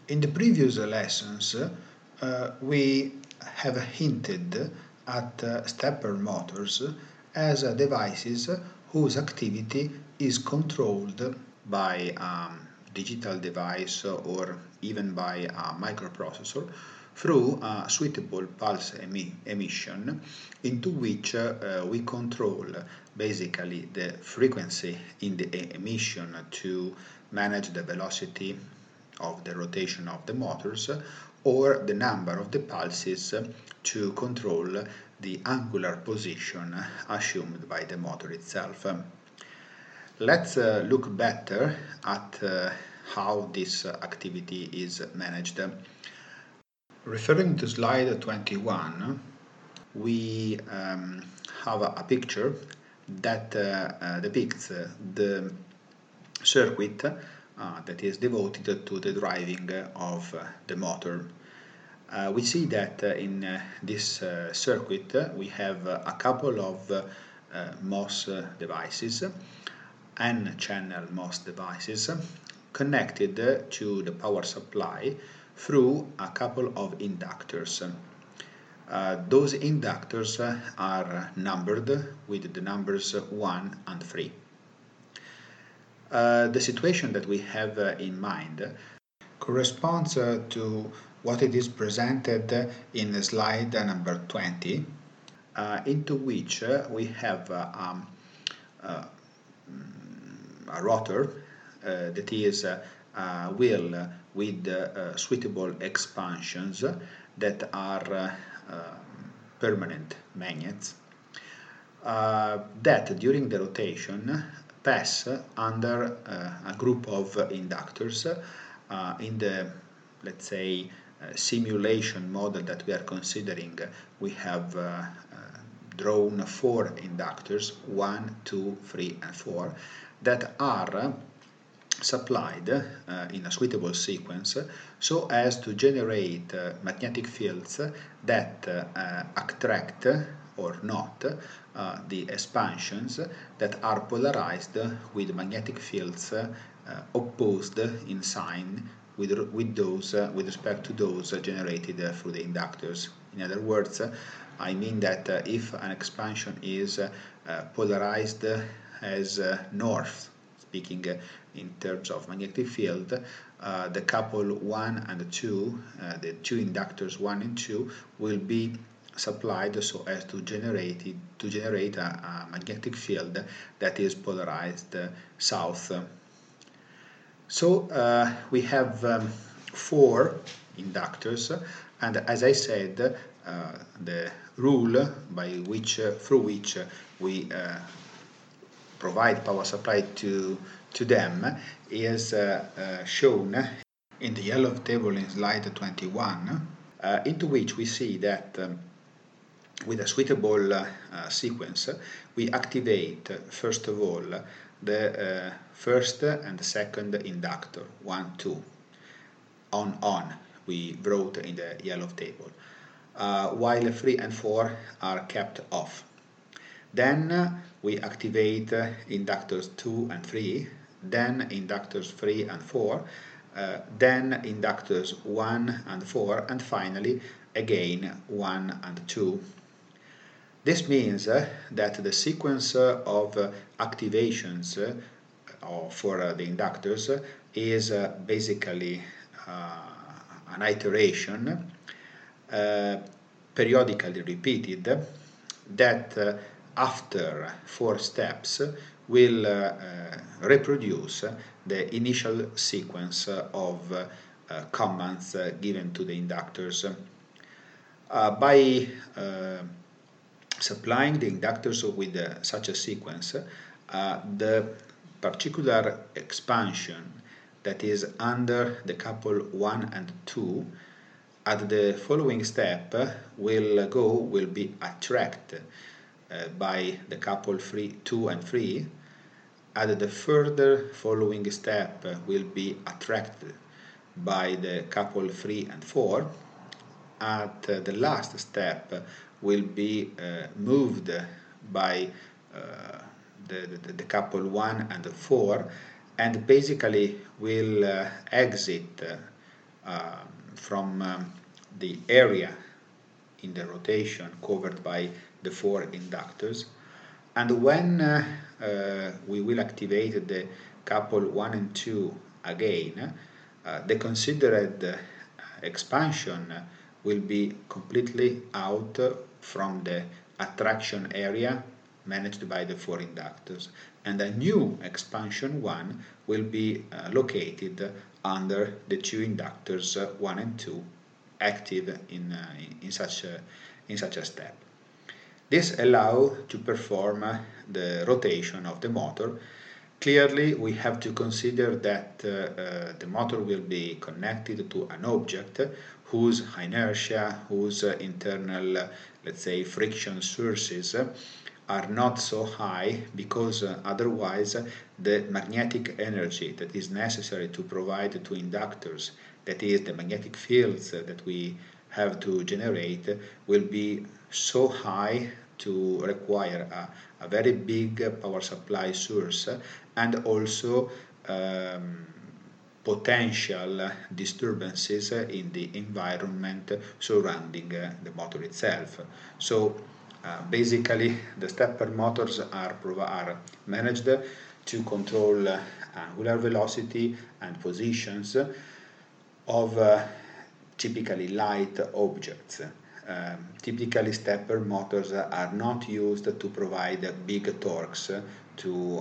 In the previous lessons, we have hinted at stepper motors as devices whose activity is controlled by a digital device or even by a microprocessor through a suitable pulse emission into which we control basically the frequency in the emission to manage the velocity of the rotation of the motors, or the number of the pulses to control the angular position assumed by the motor itself. Let's look better at how this activity is managed. Referring to slide 21, we have a picture that depicts the circuit that is devoted to the driving of the motor. We see that in this circuit we have a couple of MOS devices, N-channel MOS devices, connected to the power supply through a couple of inductors. Those inductors are numbered with the numbers 1 and 3. The situation that we have in mind corresponds to what it is presented in slide number 20, into which we have a rotor that is a wheel with suitable expansions that are permanent magnets that during the rotation pass under a group of inductors. In the, let's say, simulation model that we are considering, we have drawn 4 inductors, 1, 2, 3 and 4, that are supplied in a suitable sequence so as to generate magnetic fields that attract or not the expansions that are polarized with magnetic fields opposed in sign with respect to those generated through the inductors. In other words, I mean that if an expansion is polarized as north, speaking in terms of magnetic field, the couple 1 and 2, the two inductors 1 and 2, will be supplied so as to generate a magnetic field that is polarized south. So we have 4 inductors, and as I said, the rule through which we provide power supply to them is shown in the yellow table in slide 21, into which we see that with a suitable sequence we activate first of all the first and the second inductor, 1, 2, on we wrote in the yellow table, while 3 and 4 are kept off. Then we activate inductors 2 and 3, then inductors 3 and 4, then inductors 1 and 4, and finally again 1 and 2. This means that the sequence of activations for the inductors is basically an iteration periodically repeated that after 4 steps will reproduce the initial sequence of commands given to the inductors. By supplying the inductors with such a sequence, the particular expansion that is under the couple 1 and 2 at the following step will be attracted by the couple 2 and 3. At the further following step will be attracted by the couple 3 and 4. At the last step will be moved by the couple 1 and 4, and basically will exit from the area in the rotation covered by the 4 inductors. And when we will activate the couple 1 and 2 again, the considered expansion will be completely out from the attraction area managed by the 4 inductors, and a new expansion 1 will be located under the 2 inductors 1 and 2 active in such a step. This allows to perform the rotation of the motor. Clearly, we have to consider that the motor will be connected to an object whose inertia, whose internal, let's say, friction sources are not so high, because otherwise the magnetic energy that is necessary to provide to inductors, that is the magnetic fields that we have to generate, will be so high to require a very big power supply source, and also potential disturbances in the environment surrounding the motor itself. So basically the stepper motors are managed to control angular velocity and positions of typically light objects. Typically stepper motors are not used to provide big torques to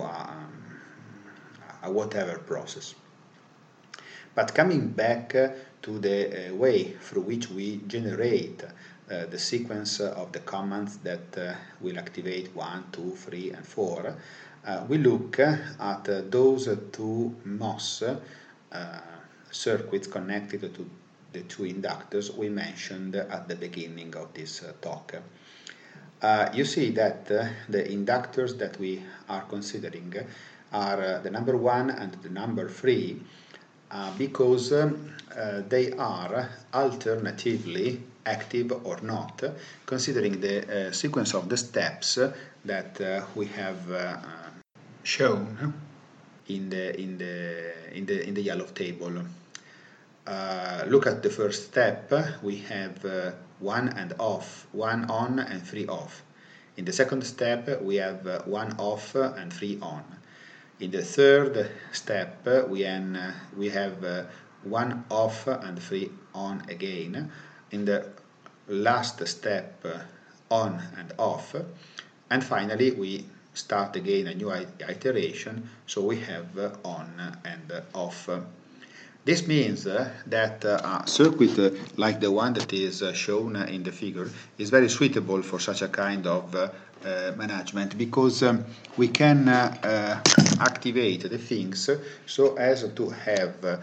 a whatever process. But coming back to the way through which we generate the sequence of the commands that will activate 1, 2, 3 and 4, we look at those 2 MOS circuits connected to the 2 inductors we mentioned at the beginning of this talk. You see that the inductors that we are considering are the number 1 and the number 3 because they are alternatively active or not, considering the sequence of the steps that we have shown in the yellow table. Look at the first step. We have 1 and off, 1 on and 3 off. In the second step we have 1 off and 3 on. In the third step we have 1 off and 3 on again. In the last step on and off, and finally we start again a new iteration, so we have on and off. This means that a circuit like the one that is shown in the figure is very suitable for such a kind of management, because we can activate the things so as to have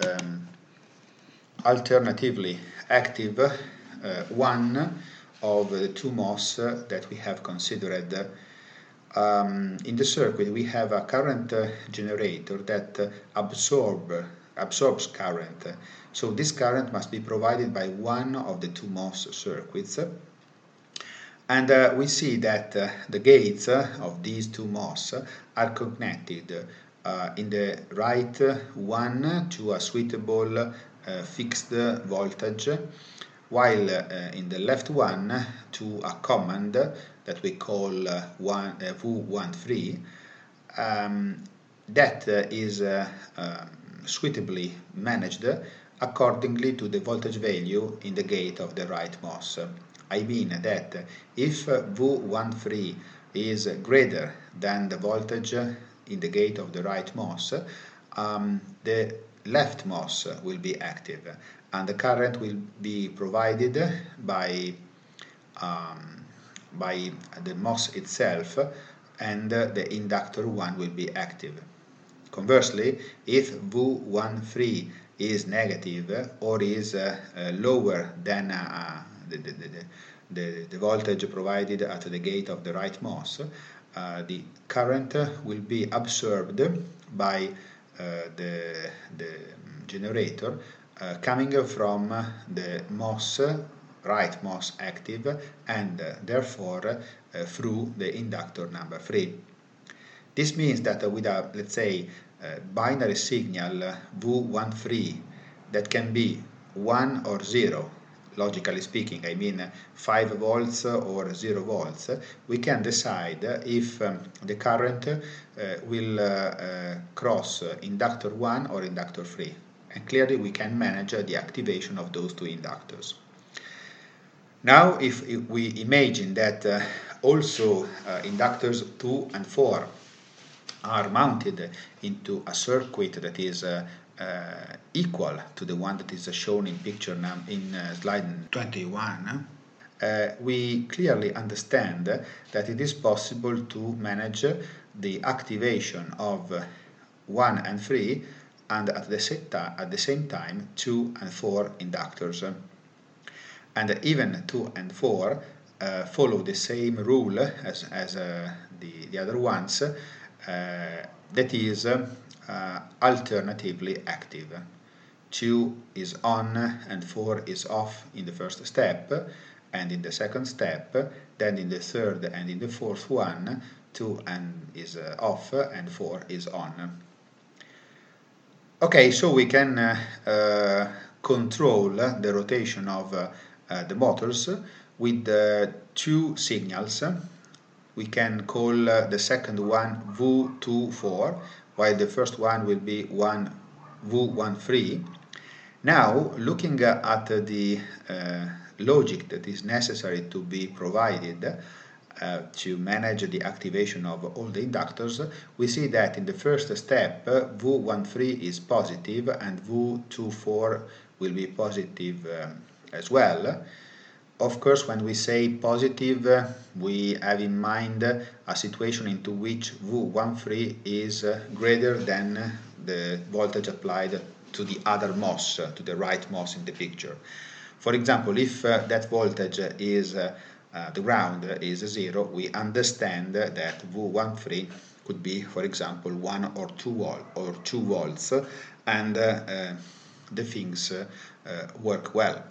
alternatively active one of the 2 MOS that we have considered. In the circuit we have a current generator that absorbs current, so this current must be provided by one of the 2 MOS circuits, and we see that the gates of these 2 MOS are connected in the right one to a suitable fixed voltage, while in the left one to a command that we call VU13 that is suitably managed accordingly to the voltage value in the gate of the right MOS. I mean that if VU13 is greater than the voltage in the gate of the right MOS, the left MOS will be active, and the current will be provided by the MOS itself, and the inductor 1 will be active. Conversely, if VU13 is negative or is lower than the voltage provided at the gate of the right MOS, the current will be absorbed by the generator coming from the MOS, right MOS active, and therefore through the inductor number 3. This means that with a, let's say, binary signal VU13 that can be 1 or 0, logically speaking, I mean 5 volts or 0 volts, we can decide if the current will cross inductor 1 or inductor 3. And clearly we can manage the activation of those two inductors. Now if we imagine that also inductors 2 and 4 are mounted into a circuit that is equal to the one that is shown in picture in slide 21, we clearly understand that it is possible to manage the activation of 1 and 3 and at the same time 2 and 4 inductors. And even 2 and 4 follow the same rule as the other ones, that is alternatively active. 2 is on and 4 is off in the first step, and in the second step, then in the third and in the fourth one, 2 is off and 4 is on. Okay, so we can control the rotation of the motors with two signals. We can call the second one VU24, while the first one will be VU13. Now, looking at the logic that is necessary to be provided to manage the activation of all the inductors, we see that in the first step VU13 is positive and VU24 will be positive as well. Of course, when we say positive, we have in mind a situation into which VU13 is greater than the voltage applied to the other MOS, to the right MOS in the picture. For example, if that voltage is the ground is 0, we understand that VU13 could be, for example, 1 or 2 volts, and the things work well.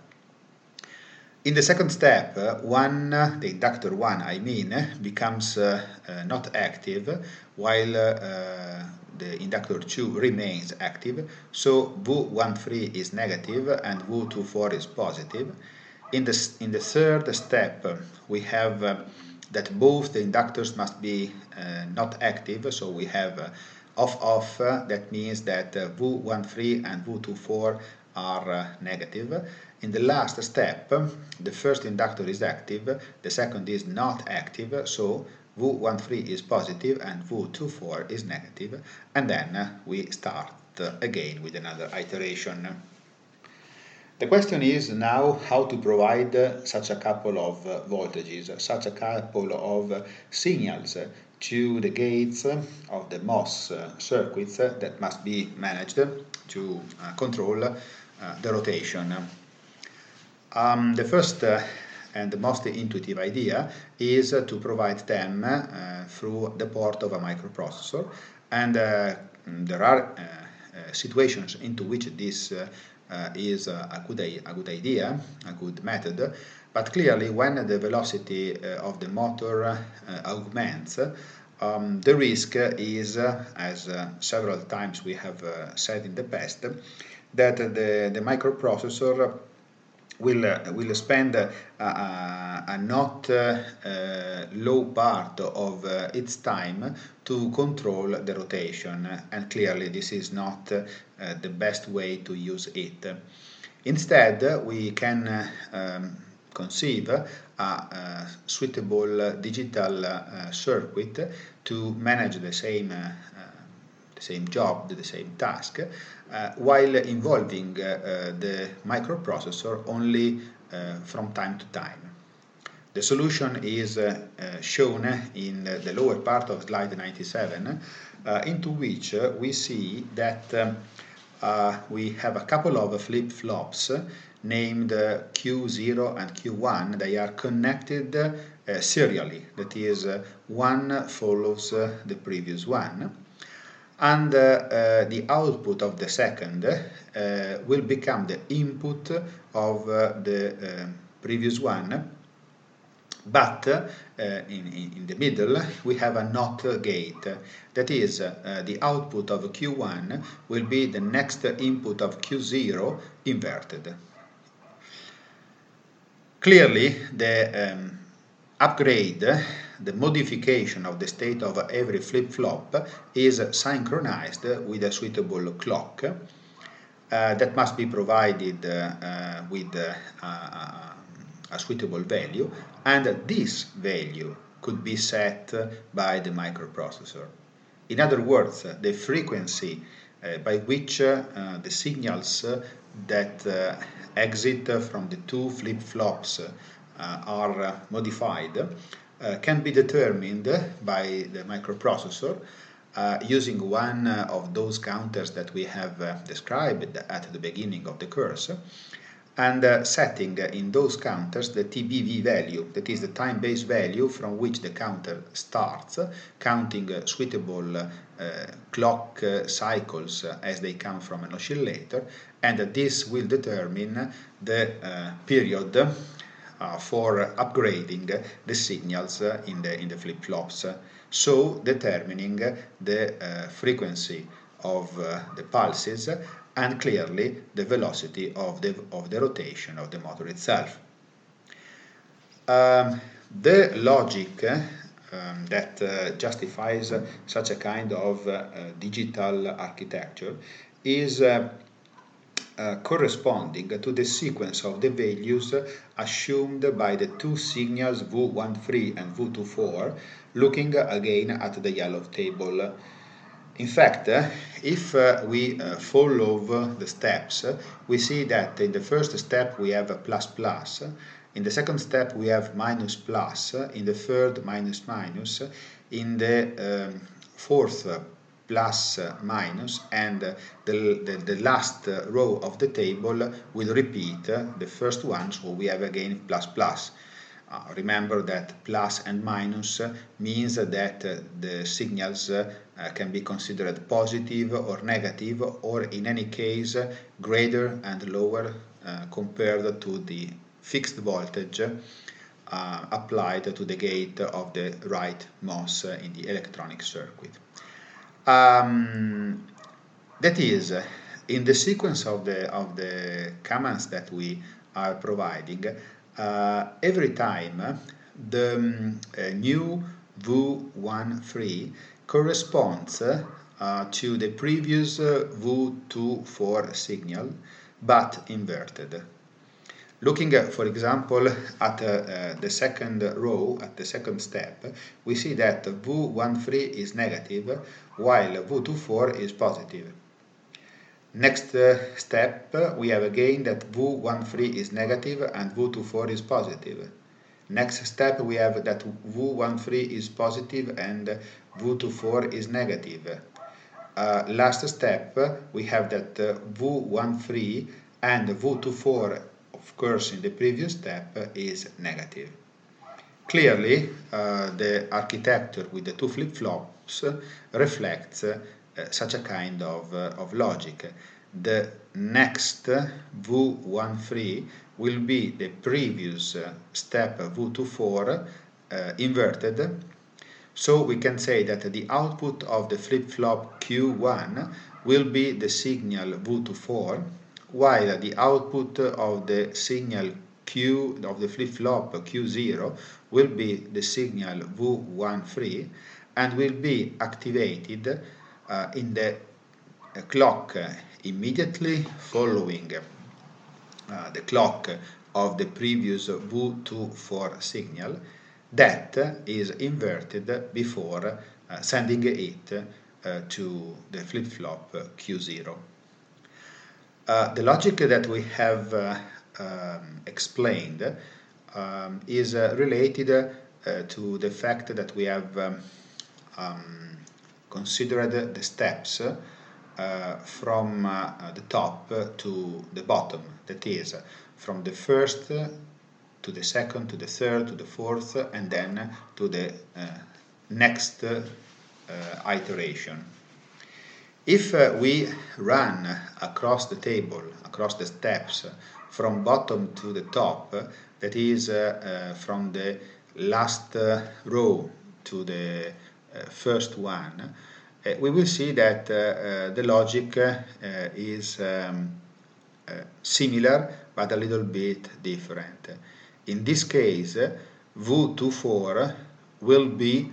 In the second step, the inductor 1, I mean, becomes not active, while the inductor 2 remains active, so VU13 is negative and VU24 is positive. In the third step, we have that both the inductors must be not active, so we have off-off, that means that VU13 and VU24 are negative. In the last step, the first inductor is active, the second is not active, so VU13 is positive and VU24 is negative, and then we start again with another iteration. The question is now how to provide such a couple of voltages, such a couple of signals to the gates of the MOS circuits that must be managed to control the rotation. The first and the most intuitive idea is to provide them through the port of a microprocessor, and there are situations into which this is a good idea, a good method, but clearly when the velocity of the motor augments, the risk is, as several times we have said in the past, that the microprocessor will spend a not low part of its time to control the rotation, and clearly this is not the best way to use it. Instead, we can conceive a suitable digital circuit to manage the same job, the same task, while involving the microprocessor only from time to time. The solution is shown in the lower part of slide 97, into which we see that we have a couple of flip-flops named Q0 and Q1. They are connected serially, that is, one follows the previous one, and the output of the second will become the input of the previous one, But in the middle we have a NOT gate. That is, the output of Q1 will be the next input of Q0 inverted. Clearly, the upgrade, the modification of the state of every flip-flop is synchronized with a suitable clock that must be provided with a suitable value, and this value could be set by the microprocessor. In other words, the frequency by which the signals that exit from the two flip-flops are modified can be determined by the microprocessor using one of those counters that we have described at the beginning of the course, and setting in those counters the TBV value, that is the time-based value from which the counter starts, counting suitable clock cycles as they come from an oscillator, and this will determine the period for upgrading the signals in the flip-flops, so determining the frequency of the pulses and clearly the velocity of the rotation of the motor itself. The logic that justifies such a kind of digital architecture is corresponding to the sequence of the values assumed by the two signals VU13 and VU24, looking again at the yellow table. In fact, if we follow the steps, we see that in the first step we have a plus plus, in the second step we have minus plus, in the third minus minus, in the fourth plus minus, and the last row of the table will repeat the first one, so we have again plus plus. Remember that plus and minus means that the signals can be considered positive or negative, or in any case greater and lower compared to the fixed voltage applied to the gate of the right MOS in the electronic circuit. That is, in the sequence of the commands that we are providing, every time the new VU13 corresponds to the previous VU24 signal, but inverted. Looking for example at the second row, at the second step, we see that VU13 is negative while VU24 is positive. Next step, we have again that VU13 is negative and VU24 is positive. Next step, we have that VU13 is positive and VU24 is negative. Last step, we have that VU13 and VU24, of course in the previous step, is negative. Clearly, the architecture with the two flip-flops reflects such a kind of logic. The next VU13 will be the previous step VU24 inverted, so we can say that the output of the flip-flop Q1 will be the signal VU24, while the output of the signal Q of the flip-flop Q0 will be the signal VU13 and will be activated in the clock immediately following the clock of the previous VU24 signal that is inverted before sending it to the flip-flop Q0. The logic that we have explained is related to the fact that we have considered the steps from the top to the bottom, that is, from the first to the second, to the third, to the fourth, and then to the next iteration. If we run across the table, across the steps, from bottom to the top, that is, from the last row to the first one, we will see that the logic is similar but a little bit different. In this case, V24 will be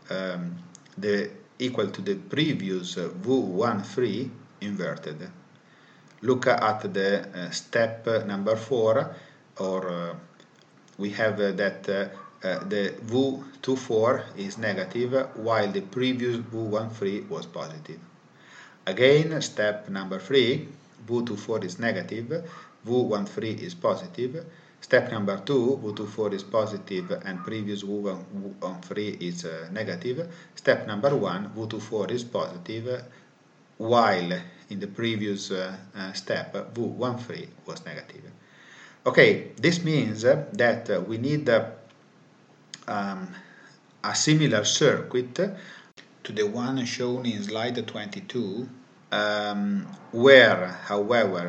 equal to the previous V13 inverted. Look at the step number 4, or we have that the V24 is negative while the previous V13 was positive. Again, step number 3, V24 is negative, V13 is positive. Step number 2, V24 is positive and previous V13 is negative. Step number 1, V24 is positive while in the previous step V13 was negative. Okay, this means that we need a similar circuit to the one shown in slide 22, where, however,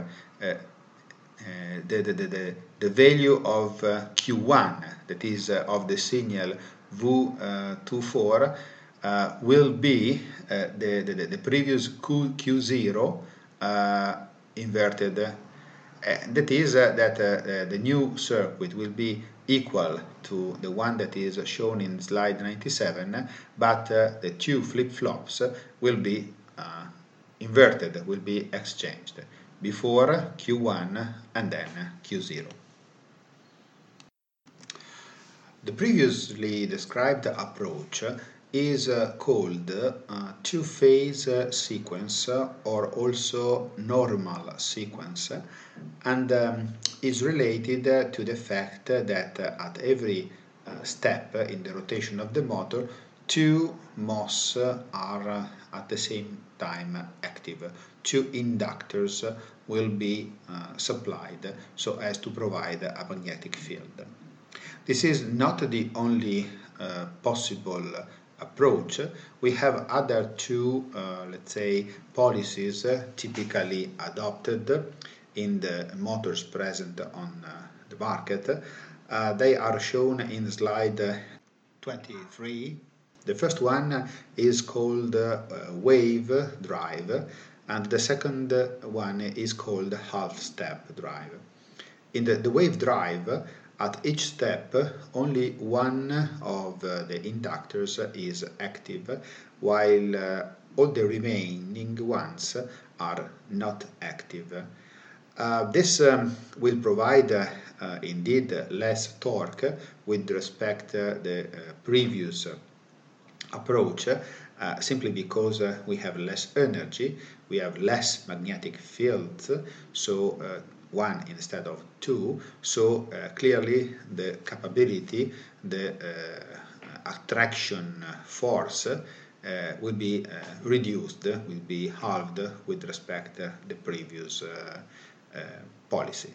the value of Q1, that is of the signal V24, will be the previous Q0 inverted. That is that the new circuit will be equal to the one that is shown in slide 97, but the two flip-flops will be inverted, will be exchanged, before Q1 and then Q0. The previously described approach is called two-phase sequence, or also normal sequence, and is related to the fact that at every step in the rotation of the motor, two MOS are at the same time active. Two inductors will be supplied so as to provide a magnetic field. This is not the only possible approach. We have other two, let's say, policies typically adopted in the motors present on the market. They are shown in slide 23. The first one is called wave drive, and the second one is called half-step drive. In the wave drive, at each step, only one of the inductors is active, while all the remaining ones are not active. This will provide indeed less torque with respect to the previous approach, simply because we have less energy, we have less magnetic fields, so one instead of two, so clearly the capability, the attraction force will be reduced, will be halved with respect to the previous policy.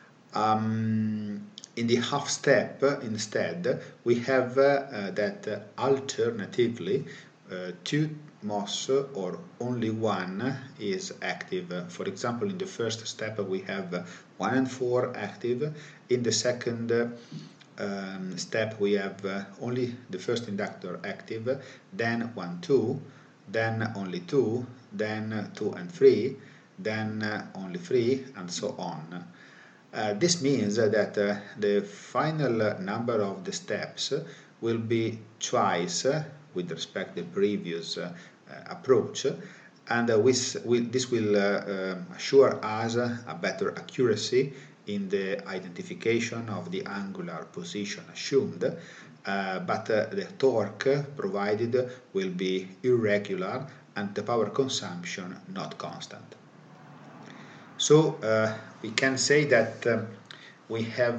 In the half step, instead, we have that alternatively two MOS or only one is active. For example, in the first step we have 1 and 4 active. In the second step we have only the first inductor active, then 1, 2, then only 2, then 2 and 3, then only 3, and so on. This means that the final number of the steps will be twice with respect to the previous approach, and this will assure us a better accuracy in the identification of the angular position assumed, but the torque provided will be irregular and the power consumption not constant. So we can say that we have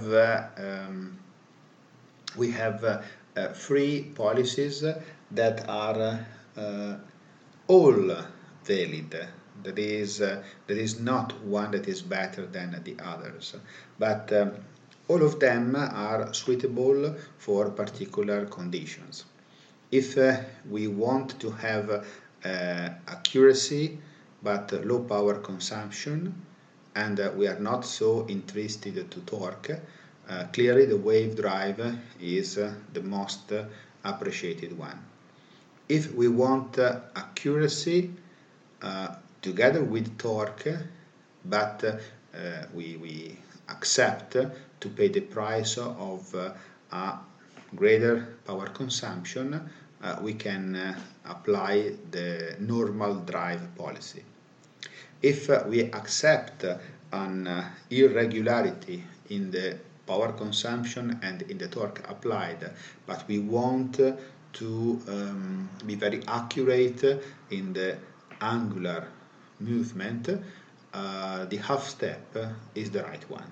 three policies that are all valid. There is not one that is better than the others, but all of them are suitable for particular conditions. If we want to have accuracy but low power consumption, and we are not so interested to torque, clearly the wave drive is the most appreciated one. If we want accuracy together with torque, but we accept to pay the price of a greater power consumption, we can apply the normal drive policy. If we accept an irregularity in the power consumption and in the torque applied, but we want to be very accurate in the angular movement, the half step is the right one.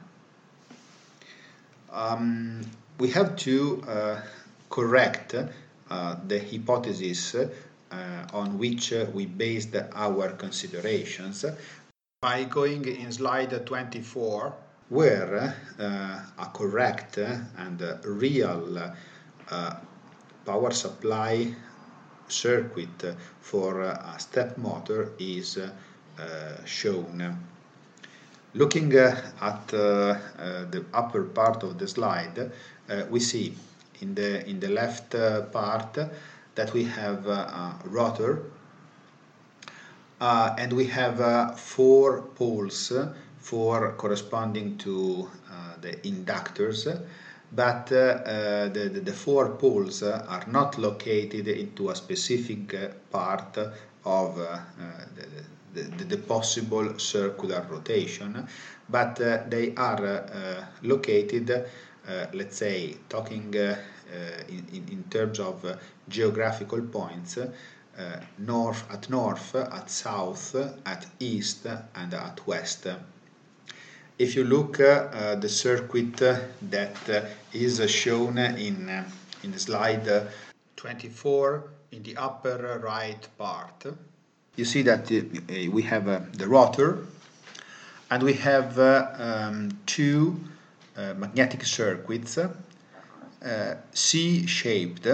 We have to correct the hypothesis on which we based our considerations by going in slide 24, where a correct and real power supply circuit for a step motor is shown. Looking at the upper part of the slide, we see in the left part that we have a rotor and we have 4 poles corresponding to the inductors, but the 4 poles are not located into a specific part of the possible circular rotation, but they are located, let's say, talking in terms of geographical points, north, at south, at east, and at west. If you look at the circuit that is shown in slide 24 in the upper right part, you see that we have the rotor and we have 2 magnetic circuits, C-shaped,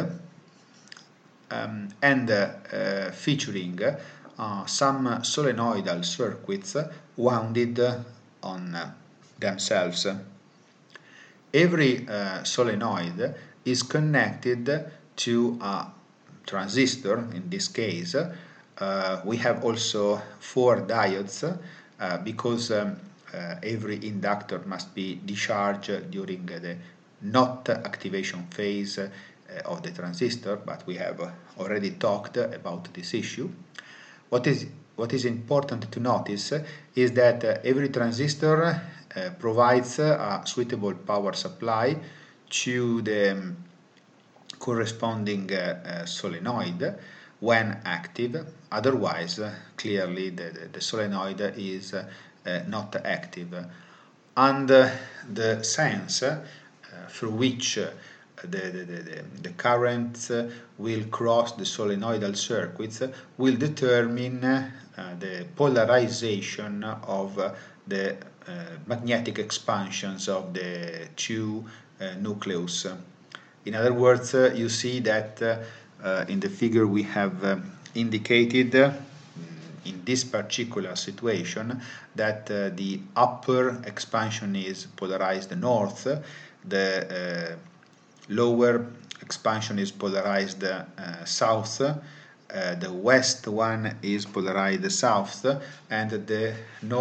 and featuring some solenoidal circuits wounded on themselves. Every solenoid is connected to a transistor. In this case, we have also 4 diodes because every inductor must be discharged during the not activation phase of the transistor, but we have already talked about this issue. What is important to notice is that every transistor provides a suitable power supply to the corresponding solenoid when active. Otherwise, clearly the solenoid is not active. And the sense through which the currents will cross the solenoidal circuits will determine the polarization of the magnetic expansions of the 2 nucleus. In other words, you see that in the figure we have indicated in this particular situation that the upper expansion is polarized north, the lower expansion is polarized south, the west one is polarized south, and the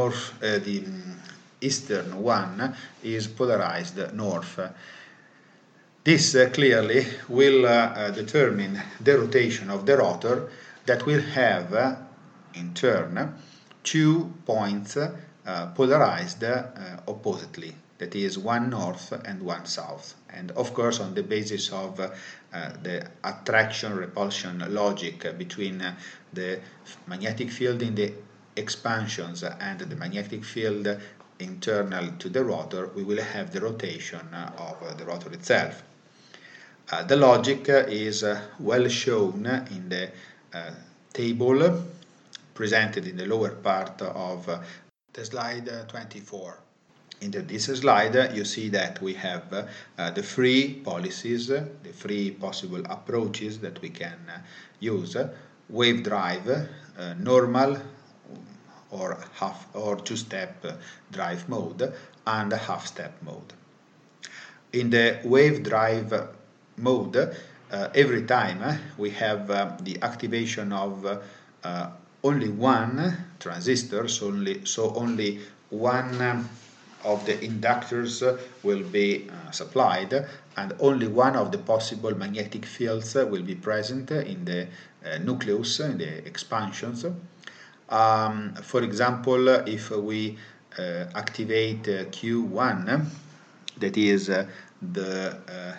eastern one is polarized north. This clearly will determine the rotation of the rotor that will have in turn 2 points polarized oppositely, that is, one north and one south. And of course, on the basis of the attraction-repulsion logic between the magnetic field in the expansions and the magnetic field internal to the rotor, we will have the rotation of the rotor itself. The logic is well shown in the table presented in the lower part of the slide 24. In this slide, you see that we have the 3 policies, the 3 possible approaches that we can use: wave drive, normal or 2-step drive mode, and half-step mode. In the wave drive mode, every time we have the activation of only one transistor, so only one of the inductors will be supplied, and only one of the possible magnetic fields will be present in the nucleus, in the expansions. For example, if we activate Q1, that is the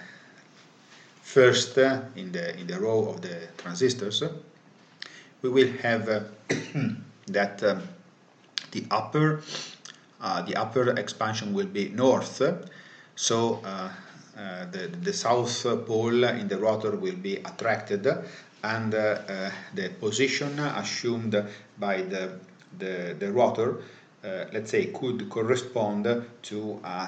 first in the row of the transistors, we will have that the upper expansion will be north, so the south pole in the rotor will be attracted, and the position assumed by the rotor, let's say, could correspond to a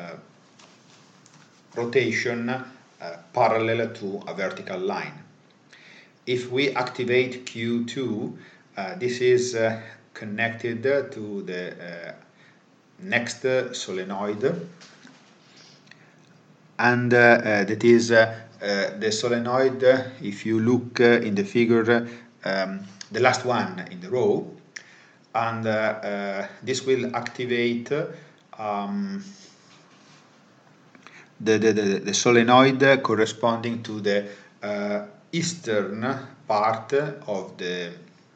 rotation parallel to a vertical line. If we activate Q2, this is connected to the next solenoid, and that is the solenoid, if you look in the figure, the last one in the row, and this will activate the solenoid corresponding to the eastern part of the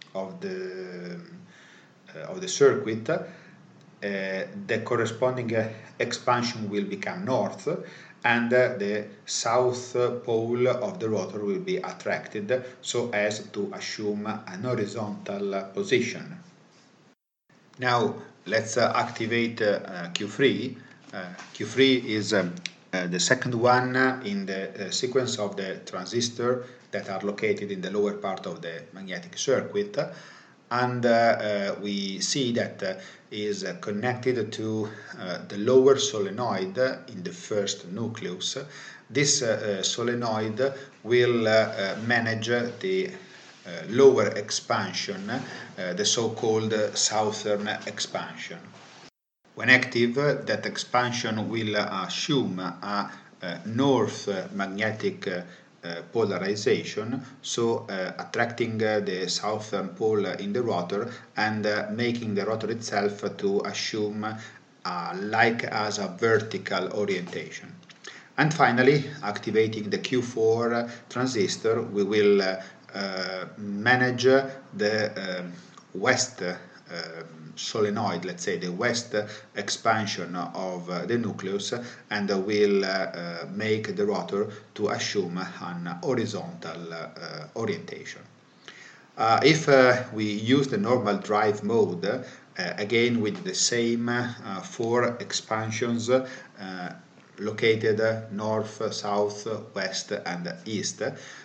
circuit. The corresponding expansion will become north, and the south pole of the rotor will be attracted so as to assume an horizontal position. Now let's activate Q3. Q3 is the second one in the sequence of the transistor that are located in the lower part of the magnetic circuit, and we see that is connected to the lower solenoid in the first nucleus. This solenoid will manage the lower expansion, the so-called southern expansion. When active, that expansion will assume a north magnetic polarization, so attracting the southern pole in the rotor and making the rotor itself to assume like as a vertical orientation. And finally, activating the Q4 transistor, we will manage the west solenoid, let's say the west expansion of the nucleus, and will make the rotor to assume an horizontal orientation. If we use the normal drive mode, again with the same 4 expansions located north, south, west and east,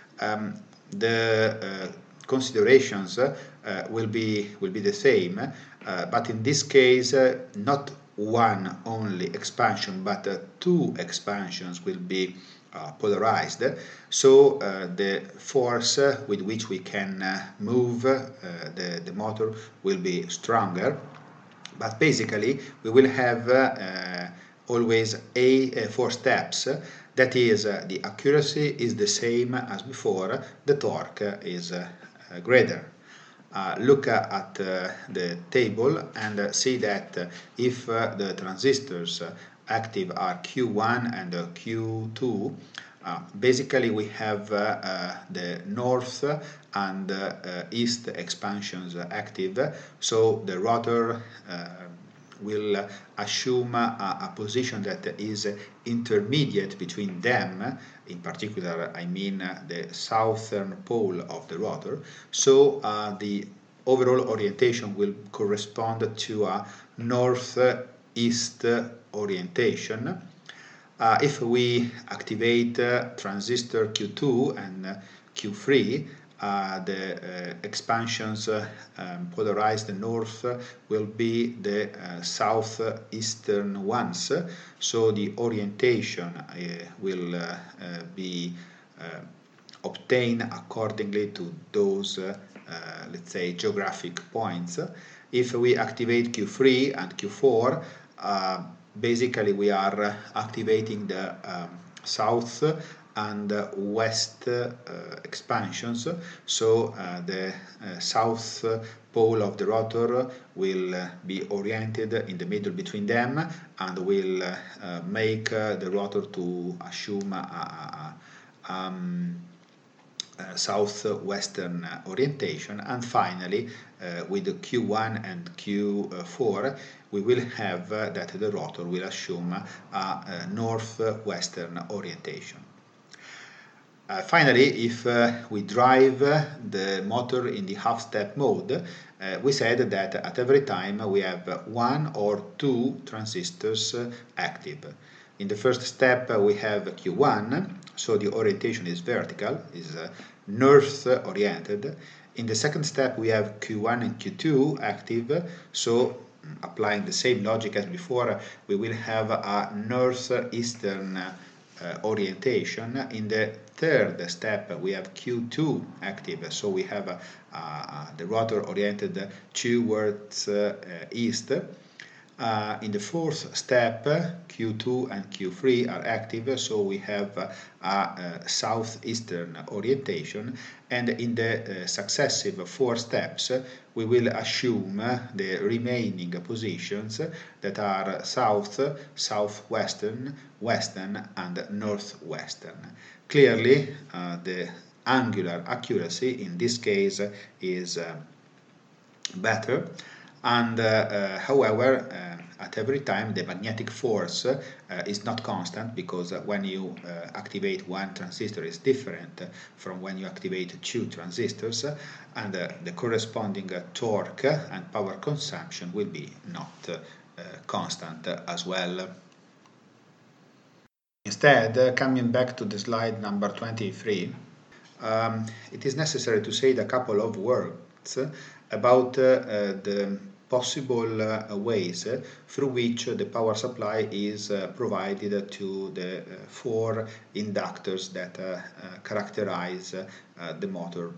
the considerations will be the same, but in this case not one only expansion but 2 expansions will be polarized, so the force with which we can move the motor will be stronger, but basically we will have always 4 steps. That is, the accuracy is the same as before, the torque is greater. Look at the table and see that if the transistors active are Q1 and Q2, basically we have the north and east expansions active, so the rotor will assume a position that is intermediate between them. In particular, I mean the southern pole of the rotor, so the overall orientation will correspond to a northeast orientation. If we activate transistor Q2 and Q3, the expansions polarized north will be the southeastern ones, so the orientation will be obtained accordingly to those let's say geographic points. If we activate Q3 and Q4, basically we are activating the south and west expansions, so the south pole of the rotor will be oriented in the middle between them and will make the rotor to assume southwestern orientation, and finally with the Q1 and Q4 we will have that the rotor will assume a northwestern orientation. Finally, if we drive the motor in the half-step mode, we said that at every time we have one or two transistors active. In the first step we have Q1, so the orientation is vertical, is north oriented. In the second step we have Q1 and Q2 active, so applying the same logic as before, we will have a northeastern orientation. In the third step we have Q2 active, so we have the rotor oriented towards east. In the fourth step Q2 and Q3 are active, so we have a southeastern orientation, and in the successive four steps we will assume the remaining positions that are south, southwestern, western and northwestern. Clearly the angular accuracy in this case is better, and however at every time the magnetic force is not constant, because when you activate one transistor is different from when you activate two transistors, and the corresponding torque and power consumption will be not constant as well. Instead, coming back to the slide number 23, it is necessary to say a couple of words about the possible ways through which the power supply is provided to the four inductors that characterize the motor.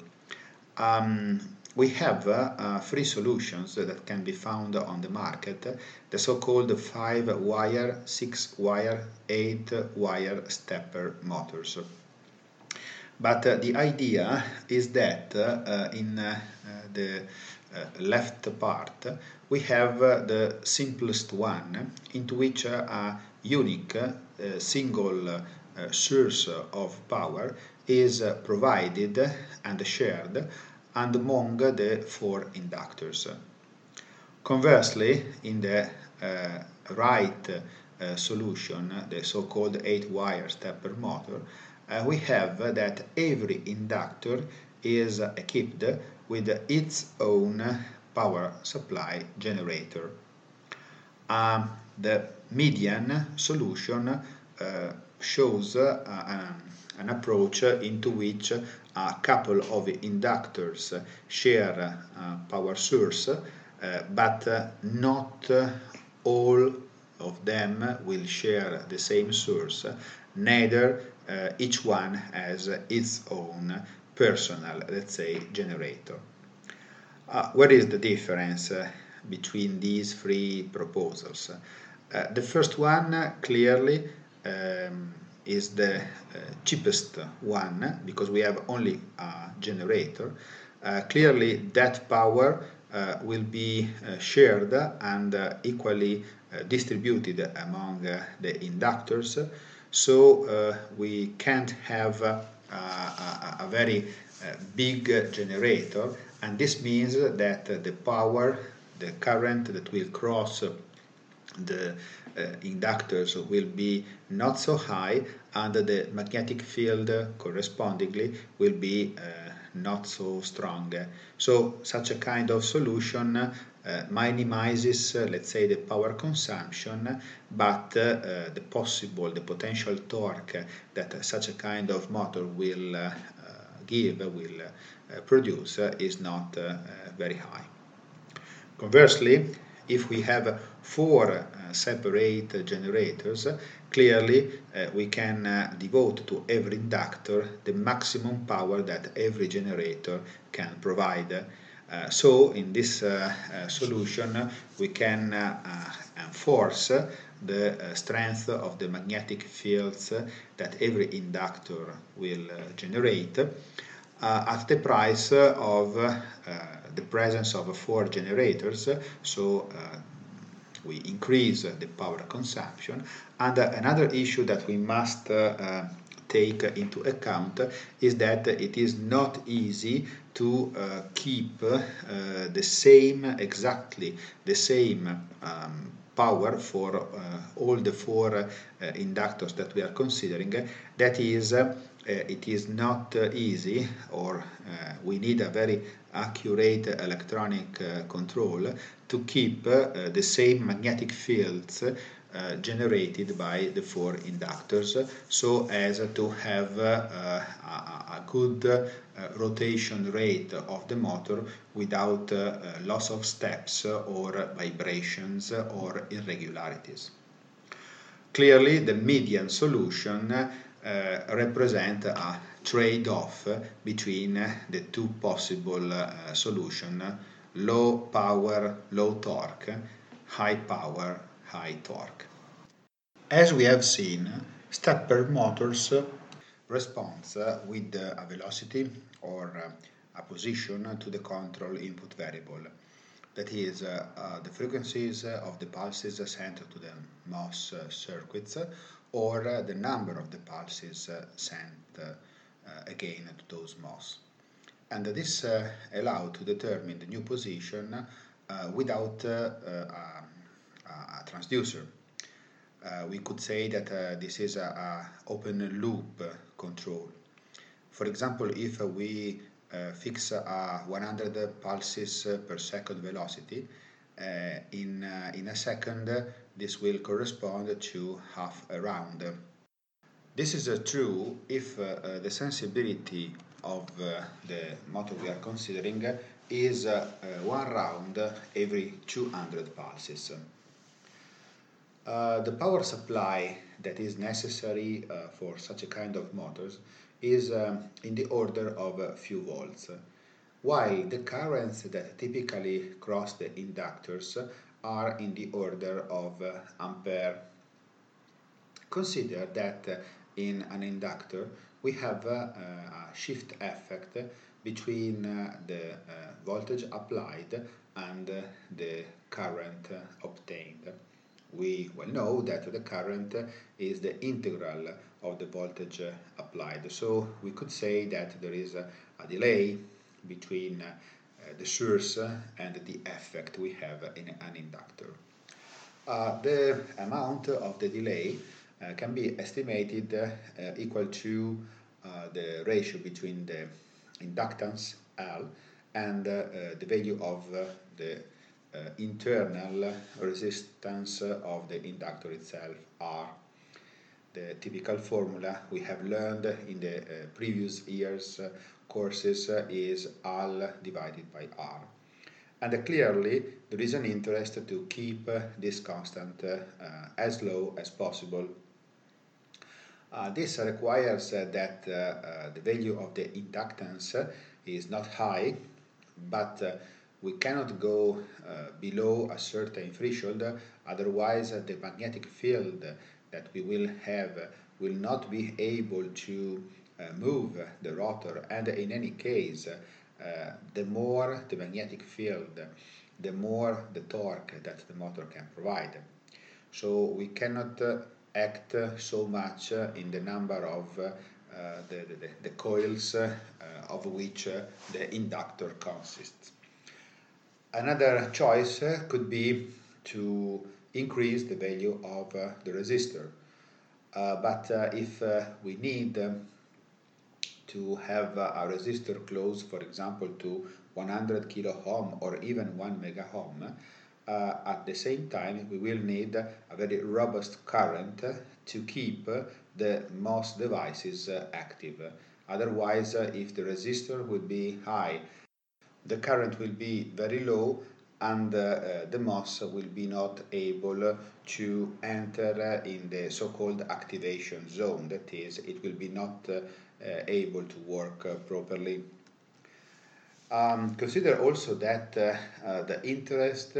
We have three solutions that can be found on the market, the so-called 5-wire, 6-wire, 8-wire stepper motors. But the idea is that in the left part we have the simplest one, into which a unique single source of power is provided and shared among the four inductors. Conversely, in the right solution, the so-called 8-wire stepper motor, we have that every inductor is equipped with its own power supply generator. The median solution shows an approach into which a couple of inductors share power source, but not all of them will share the same source, neither each one has its own personal, let's say, generator. What is the difference between these three proposals? The first one clearly is the cheapest one, because we have only a generator. Clearly that power will be shared and equally distributed among the inductors, so we can't have a very big generator, and this means that the power, the current that will cross the inductors will be not so high, and the magnetic field correspondingly will be not so strong. So such a kind of solution minimizes, let's say, the power consumption, but the potential torque that such a kind of motor will produce is not very high. Conversely, if we have four separate generators, clearly we can devote to every inductor the maximum power that every generator can provide. So in this solution we can enforce the strength of the magnetic fields that every inductor will generate at the price of the presence of 4 generators, so we increase the power consumption. And another issue that we must take into account is that it is not easy to keep exactly the same power for all the 4 inductors that we are considering. That is, it is not easy, or we need a very accurate electronic control to keep the same magnetic fields generated by the 4 inductors, so as to have a good rotation rate of the motor without loss of steps or vibrations or irregularities. Clearly, the median solution represents a trade-off between the 2 possible solutions: low power, low torque; high power, high torque. As we have seen, stepper motors respond with a velocity or a position to the control input variable. That is, the frequencies of the pulses sent to the MOS circuits, or the number of the pulses sent again to those MOS. And this allows to determine the new position without a transducer. We could say that this is an open loop control. For example, if we fix a 100 pulses per second velocity, in a second this will correspond to half a round. This is true if the sensibility of the motor we are considering is 1 round every 200 pulses. The power supply that is necessary for such a kind of motors is in the order of a few volts, while the currents that typically cross the inductors are in the order of ampere. Consider that in an inductor we have a shift effect between the voltage applied and the current obtained. We well know that the current is the integral of the voltage applied, so we could say that there is a delay between the source and the effect we have in an inductor. The amount of the delay can be estimated equal to the ratio between the inductance L and the value of the internal resistance of the inductor itself, R. The typical formula we have learned in the previous years' courses is L divided by R. And clearly there is an interest to keep this constant as low as possible. This requires that the value of the inductance is not high, but we cannot go below a certain threshold, otherwise the magnetic field that we will have will not be able to move the rotor, and in any case the more the magnetic field, the more the torque that the motor can provide. So we cannot act so much in the number of the coils of which the inductor consists. Another choice could be to increase the value of the resistor, but if we need to have a resistor close, for example, to 100 kilo ohm or even 1 mega ohm, at the same time we will need a very robust current to keep the MOS devices active. Otherwise, if the resistor will be high, the current will be very low, and the MOS will be not able to enter in the so-called activation zone. That is, it will be not able to work properly. Consider also that the interest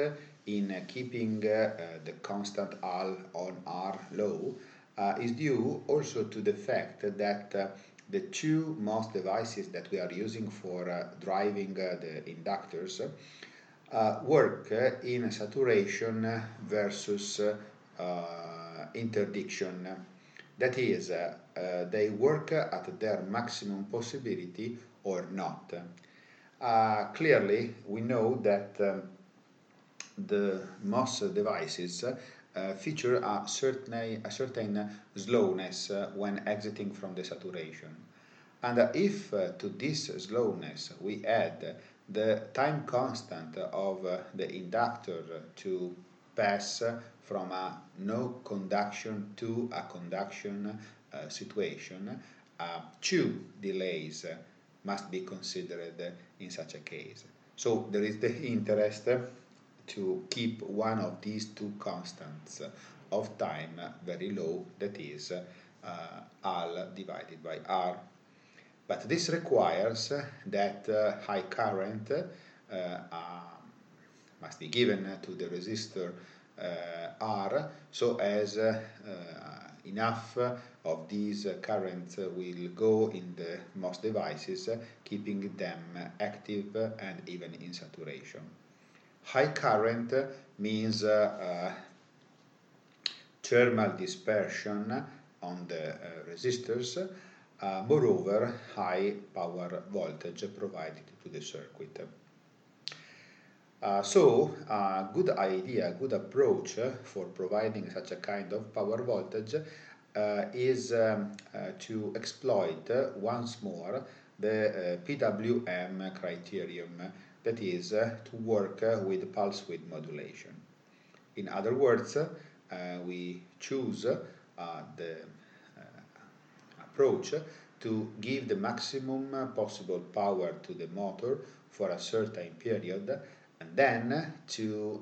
in keeping the constant AL on R low is due also to the fact that the two most devices that we are using for driving the inductors work in saturation versus interdiction. That is, they work at their maximum possibility or not. Clearly, we know that the MOS devices feature a certain slowness when exiting from the saturation. And if to this slowness we add the time constant of the inductor to pass from a no conduction to a conduction situation, two delays must be considered in such a case. So there is the interest to keep one of these two constants of time very low, that is Al divided by R. But this requires that high current must be given to the resistor R, so as enough of these currents will go in the MOS devices, keeping them active and even in saturation. High current means thermal dispersion on the resistors, moreover high power voltage provided to the circuit. So a good idea, a good approach for providing such a kind of power voltage is to exploit once more the PWM criterion, that is to work with pulse width modulation. In other words, we choose the approach to give the maximum possible power to the motor for a certain period, and then to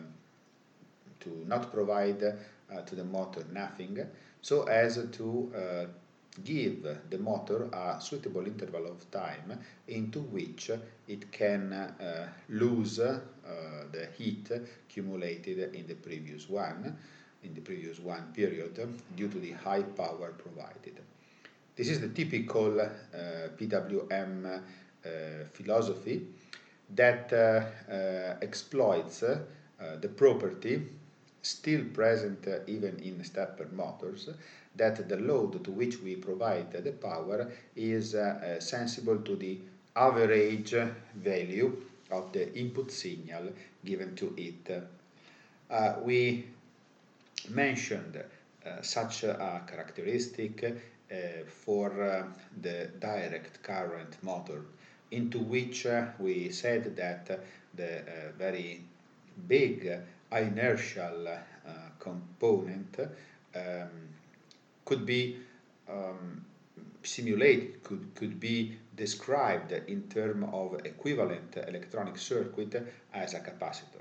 not provide to the motor nothing, so as to give the motor a suitable interval of time into which it can lose the heat accumulated in the previous one period due to the high power provided. This is the typical PWM philosophy that exploits the property still present even in stepper motors, that the load to which we provide the power is sensible to the average value of the input signal given to it. We mentioned such a characteristic for the direct current motor, into which we said that the very big inertial component could be simulated, could be described in terms of equivalent electronic circuit as a capacitor.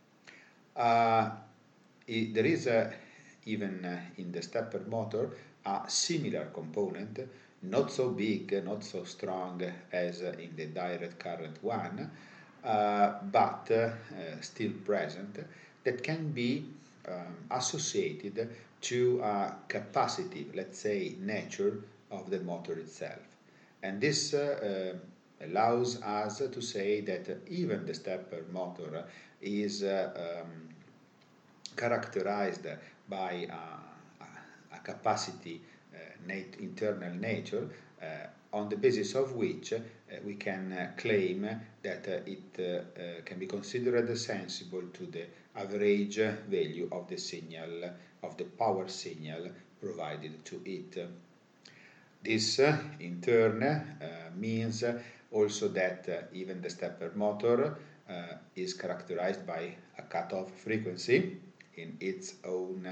There is even in the stepper motor a similar component, not so big, not so strong as in the direct current one, but still present, that can be associated to a capacitive, let's say, nature of the motor itself. And this allows us to say that even the stepper motor is characterized by a capacity internal nature, on the basis of which we can claim that it can be considered sensible to the average value of the signal, of the power signal provided to it. This in turn means also that even the stepper motor is characterized by a cutoff frequency in its own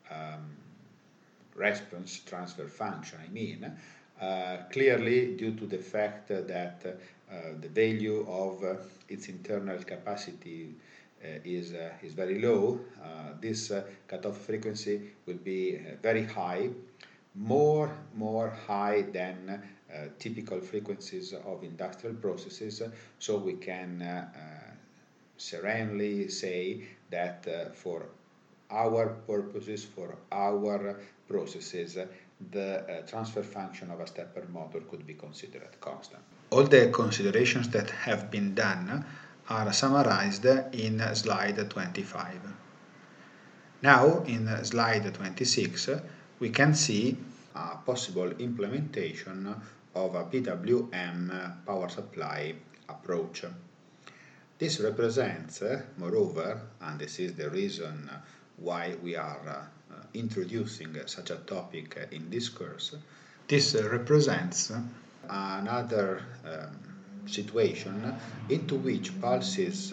response transfer function, clearly due to the fact that the value of its internal capacity is very low. This cutoff frequency will be very high, more high than typical frequencies of industrial processes, so we can serenely say that for our purposes, for our processes, the transfer function of a stepper motor could be considered constant. All the considerations that have been done are summarized in slide 25. Now, in slide 26, we can see a possible implementation of a PWM power supply approach. This represents, moreover, and this is the reason why we are introducing such a topic in this course, this represents another situation into which pulses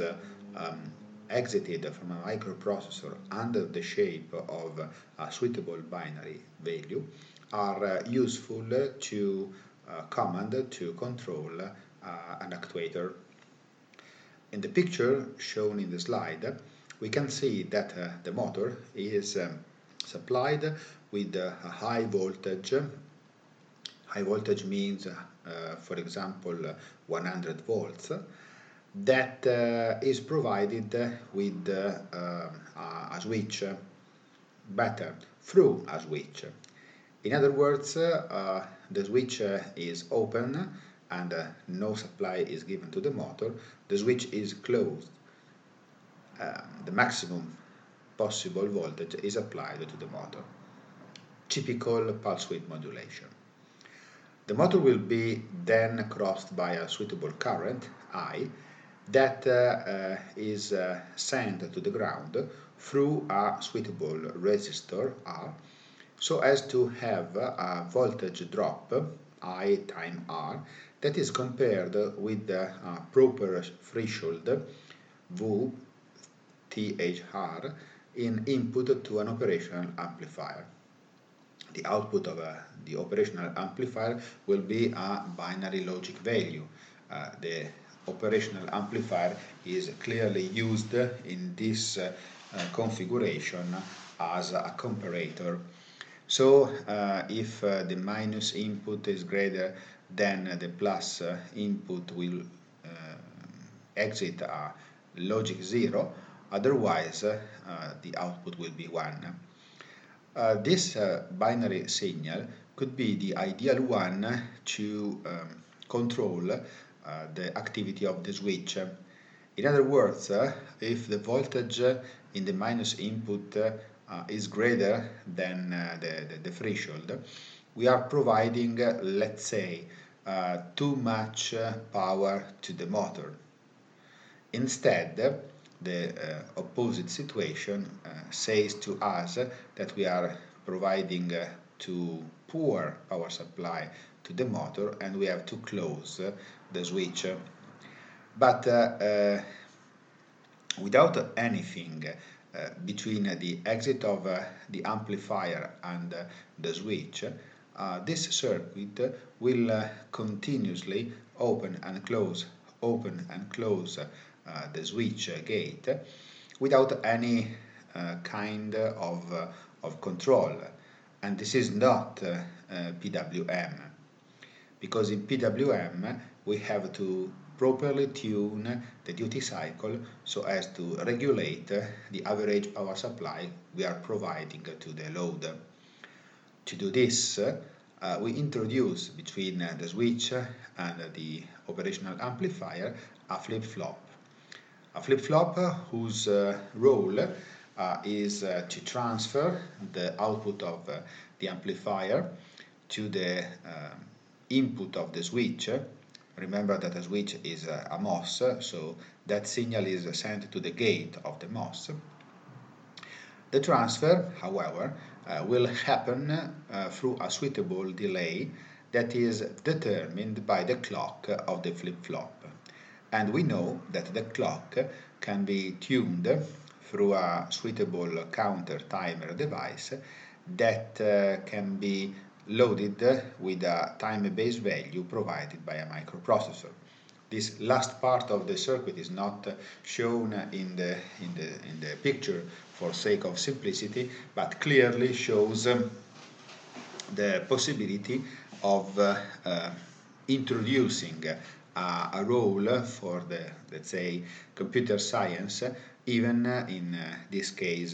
exited from a microprocessor under the shape of a suitable binary value are useful to command to control an actuator. In the picture shown in the slide, we can see that the motor is supplied with a high voltage. High voltage means, for example, 100 volts, that is provided with a switch, better, through a switch. In other words, the switch is open and no supply is given to the motor. The switch is closed. The maximum possible voltage is applied to the motor. Typical pulse width modulation. The motor will be then crossed by a suitable current, I, that is sent to the ground through a suitable resistor, R, so as to have a voltage drop, I time R, that is compared with the proper threshold, V, THR, in input to an operational amplifier. The output of the operational amplifier will be a binary logic value. The operational amplifier is clearly used in this configuration as a comparator. So if the minus input is greater than the plus input will exit a logic 0, otherwise the output will be 1. This binary signal could be the ideal one to control the activity of the switch. In other words, if the voltage in the minus input is greater than the threshold, we are providing, let's say, too much power to the motor. Instead, the opposite situation says to us that we are providing too poor power supply to the motor and we have to close the switch. But without anything between the exit of the amplifier and the switch, this circuit will continuously open and close the switch gate without any kind of control. And this is not PWM, because in PWM we have to properly tune the duty cycle so as to regulate the average power supply we are providing to the load. To do this, we introduce between the switch and the operational amplifier a flip-flop. A flip-flop whose role is to transfer the output of the amplifier to the input of the switch. Remember that a switch is a MOS, so that signal is sent to the gate of the MOS. The transfer, however, will happen through a suitable delay that is determined by the clock of the flip-flop. And we know that the clock can be tuned through a suitable counter timer device that can be loaded with a time-based value provided by a microprocessor. This last part of the circuit is not shown in the picture for sake of simplicity, but clearly shows the possibility of introducing a role for the, let's say, computer science even in this case.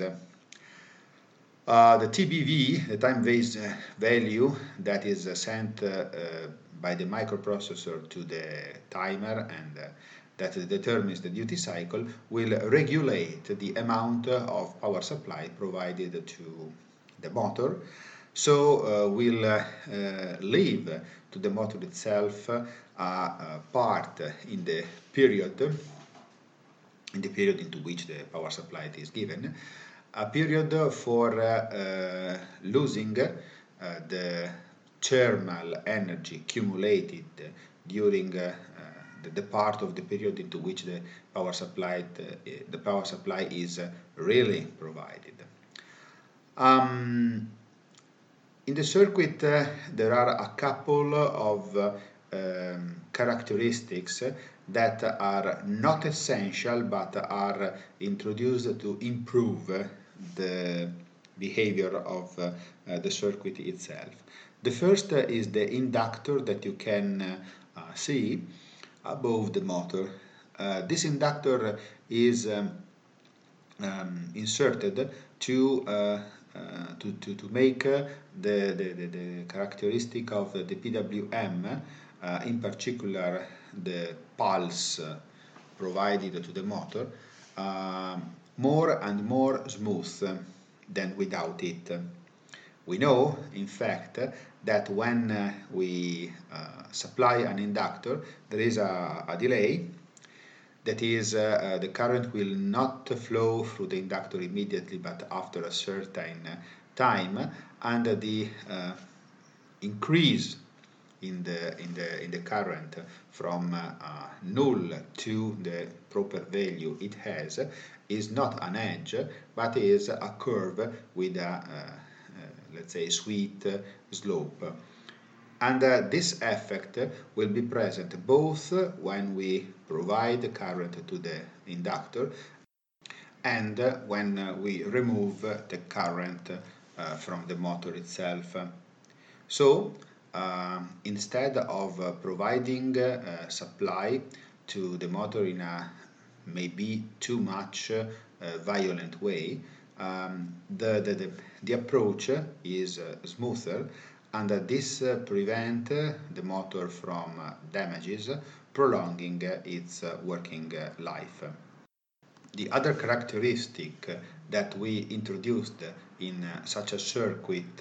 The TBV, the time-based value that is sent by the microprocessor to the timer and that determines the duty cycle, will regulate the amount of power supply provided to the motor. So we'll leave to the motor itself a part in the period into which the power supply is given, a period for losing the thermal energy accumulated during the part of the period into which the power supply is really provided. In the circuit, there are a couple of characteristics that are not essential but are introduced to improve the behavior of the circuit itself. The first is the inductor that you can see above the motor. This inductor is inserted to make the characteristic of the PWM, in particular the pulse provided to the motor, more and more smooth than without it. We know, in fact, that when we supply an inductor, there is a delay. That is, the current will not flow through the inductor immediately, but after a certain time, and the increase in the current from null to the proper value it has is not an edge, but is a curve with a let's say sweet slope. And this effect will be present both when we provide current to the inductor and when we remove the current from the motor itself. So instead of providing supply to the motor in a maybe too much violent way, the approach is smoother, and this prevents the motor from damages, prolonging its working life. The other characteristic that we introduced in such a circuit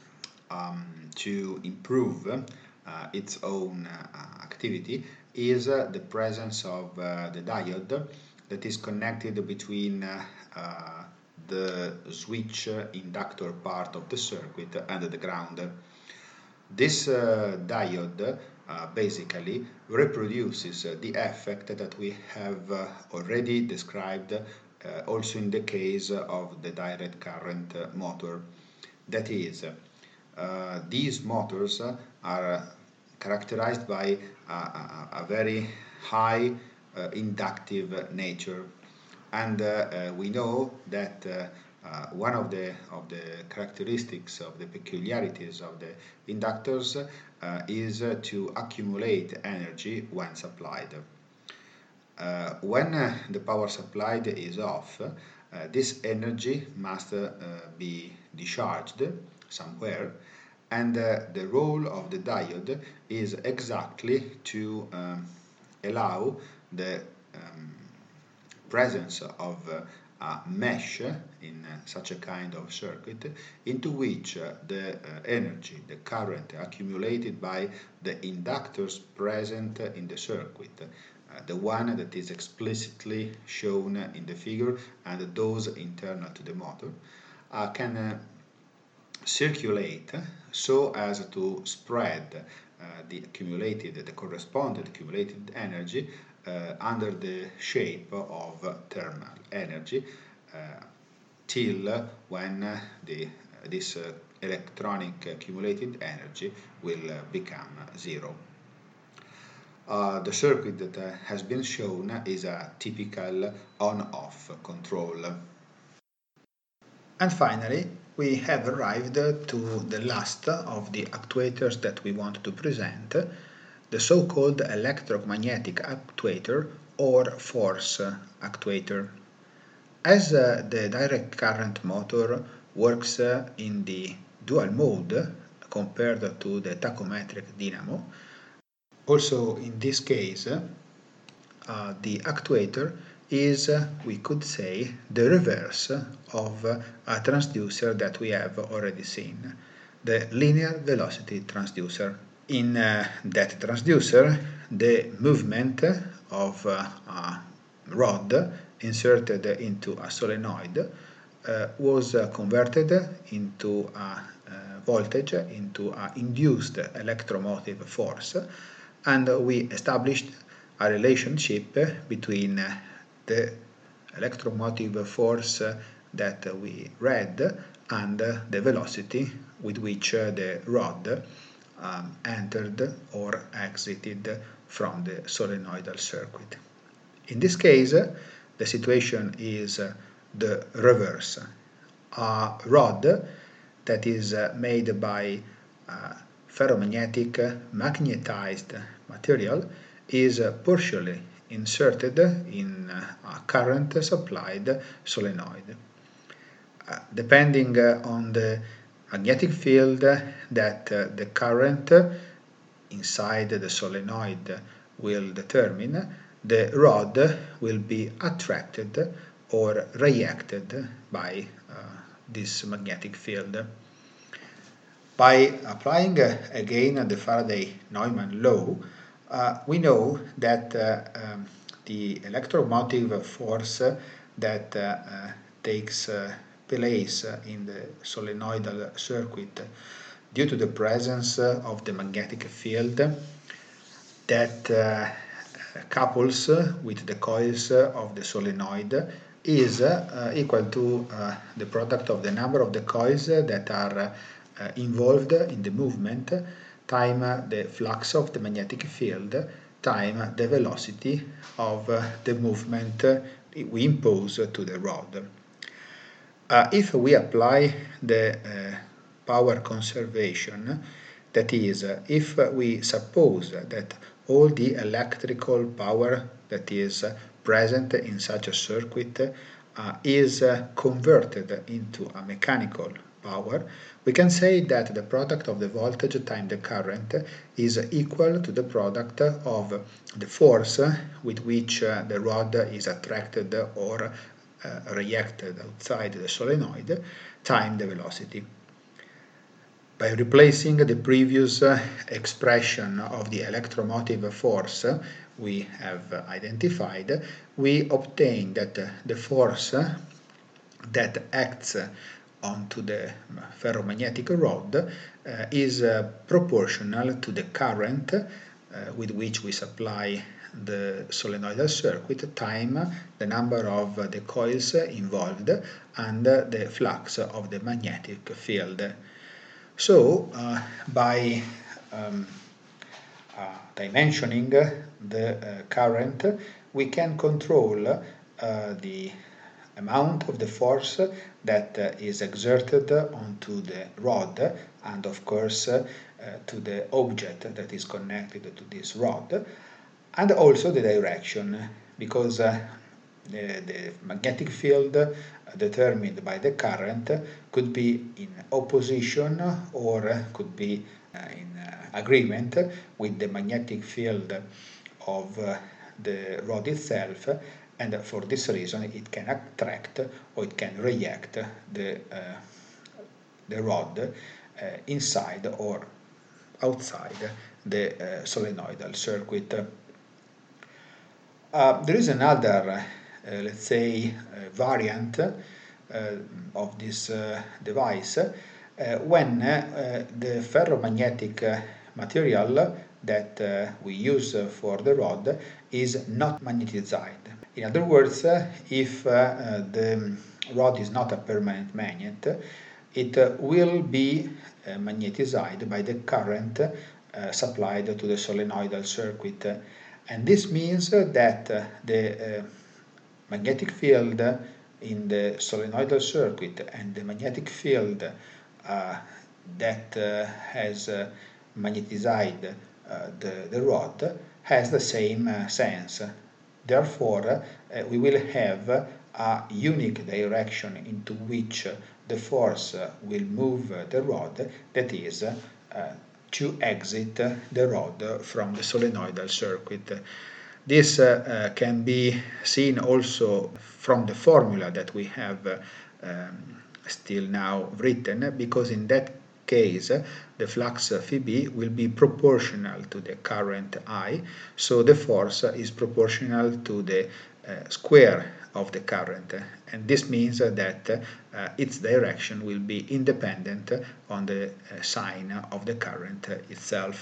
to improve its own activity is the presence of the diode that is connected between the switch inductor part of the circuit and the ground. This diode basically reproduces the effect that we have already described also in the case of the direct current motor. That is, these motors are characterized by a very high inductive nature, and we know that one of the characteristics of the peculiarities of the inductors is to accumulate energy when supplied. When the power supplied is off, this energy must be discharged somewhere, and the role of the diode is exactly to allow the presence of a mesh in such a kind of circuit into which the energy, the current accumulated by the inductors present in the circuit, the one that is explicitly shown in the figure and those internal to the motor, can circulate so as to spread the corresponding accumulated energy under the shape of thermal energy till when this electronic accumulated energy will become zero. The circuit that has been shown is a typical on-off control. And finally, we have arrived to the last of the actuators that we want to present, the so-called electromagnetic actuator or force actuator. As the direct current motor works in the dual mode compared to the tachometric dynamo, also in this case the actuator is, we could say, the reverse of a transducer that we have already seen, the linear velocity transducer. In that transducer, the movement of a rod inserted into a solenoid was converted into a voltage, into an induced electromotive force, and we established a relationship between the electromotive force that we read and the velocity with which the rod entered or exited from the solenoidal circuit. In this case, the situation is the reverse. A rod that is made by ferromagnetic magnetized material is partially inserted in a current supplied solenoid. Depending on the magnetic field that the current inside the solenoid will determine, the rod will be attracted or reacted by this magnetic field. By applying again the Faraday-Neumann law, we know that the electromotive force that takes place in the solenoidal circuit due to the presence of the magnetic field that couples with the coils of the solenoid is equal to the product of the number of the coils that are involved in the movement time the flux of the magnetic field time the velocity of the movement we impose to the rod. If we apply the power conservation, that is, if we suppose that all the electrical power that is present in such a circuit is converted into a mechanical power, we can say that the product of the voltage times the current is equal to the product of the force with which the rod is attracted or reacted outside the solenoid times the velocity. By replacing the previous expression of the electromotive force we have identified, we obtain that the force that acts onto the ferromagnetic rod is proportional to the current with which we supply the solenoidal circuit time the number of the coils involved and the flux of the magnetic field. So by dimensioning the current, we can control the amount of the force that is exerted onto the rod and of course to the object that is connected to this rod, and also the direction, because the magnetic field determined by the current could be in opposition or could be in agreement with the magnetic field of the rod itself, and for this reason it can attract or it can react the rod inside or outside the solenoidal circuit. There is another, let's say, variant of this device when the ferromagnetic material that we use for the rod is not magnetized. In other words, if the rod is not a permanent magnet, it will be magnetized by the current supplied to the solenoidal circuit. And this means that the magnetic field in the solenoidal circuit and the magnetic field that has magnetized the rod has the same sense. Therefore, we will have a unique direction into which the force will move the rod, that is, to exit the rod from the solenoidal circuit. This can be seen also from the formula that we have still now written, because in that case the flux phi will be proportional to the current I, so the force is proportional to the square of the current, and this means that its direction will be independent on the sign of the current itself.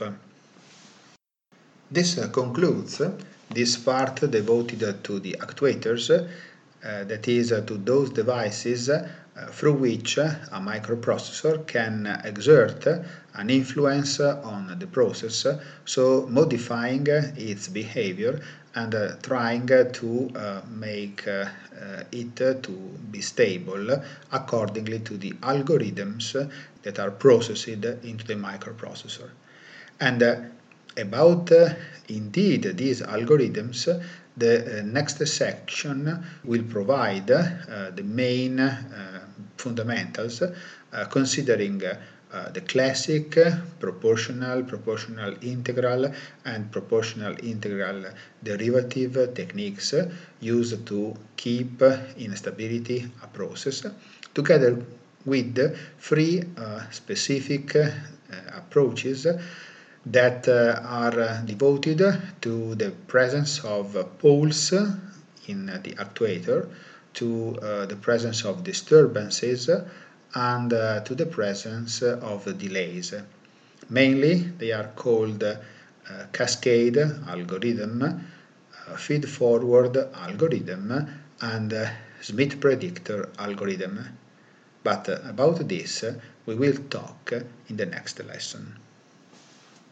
This concludes this part devoted to the actuators, that is, to those devices through which a microprocessor can exert an influence on the process, so modifying its behavior and trying to make it to be stable accordingly to the algorithms that are processed into the microprocessor. And about indeed these algorithms, the next section will provide the main fundamentals, considering the classic proportional integral and proportional integral derivative techniques used to keep in stability a process, together with three specific approaches that are devoted to the presence of poles in the actuator, to the presence of disturbances, and to the presence of delays. Mainly, they are called cascade algorithm, feed-forward algorithm, and Smith predictor algorithm. But about this we will talk in the next lesson.